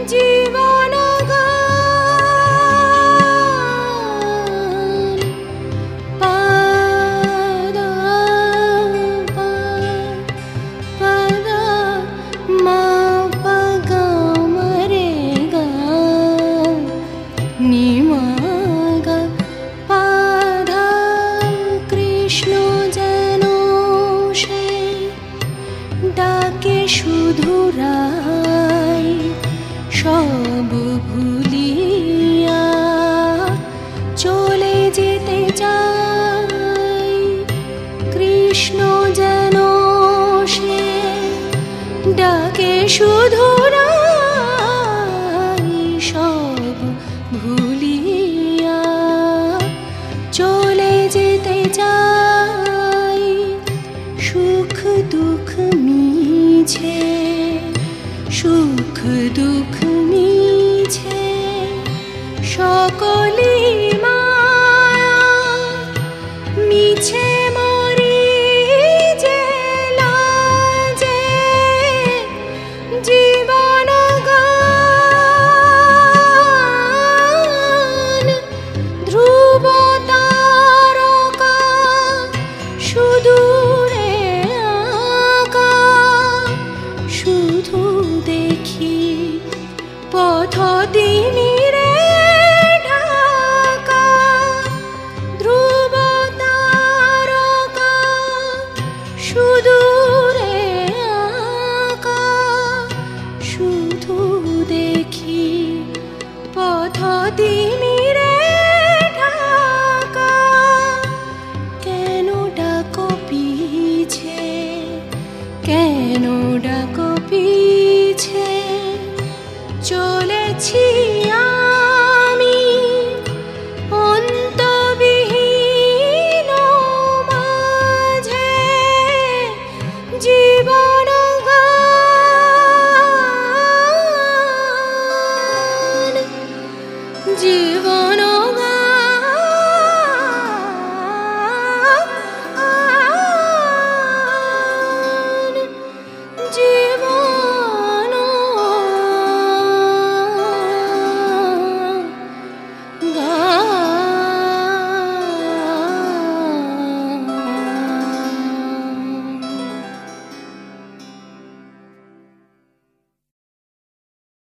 জীবন ডাকে শুধু রাই সব ভুলিয়া চলে যেতে চাই। কৃষ্ণ যেন সে ডাকে শুধু রাই সব ভুলিয়া চলে যেতে চাই। সুখ দুঃখ মিছে, সুখ দুঃখ মিছে, সকলি মায়া মিছে মরি যে লাজে। জীবন গান ধ্রুব তারকা সুদূরে আঁকা, শুধু দেখি পথ তিমিরে ঢাকা। ধ্রুব তারকা সুদূরে আঁকা, শুধু দেখি পথ তিমিরে